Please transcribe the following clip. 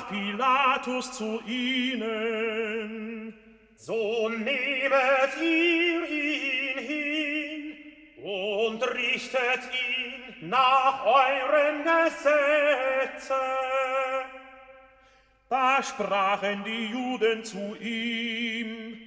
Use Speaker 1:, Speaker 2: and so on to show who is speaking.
Speaker 1: sprach Pilatus zu ihnen:
Speaker 2: So nehmet ihr ihn hin und richtet ihn nach euren Gesetze.
Speaker 1: Da sprachen die Juden zu ihm: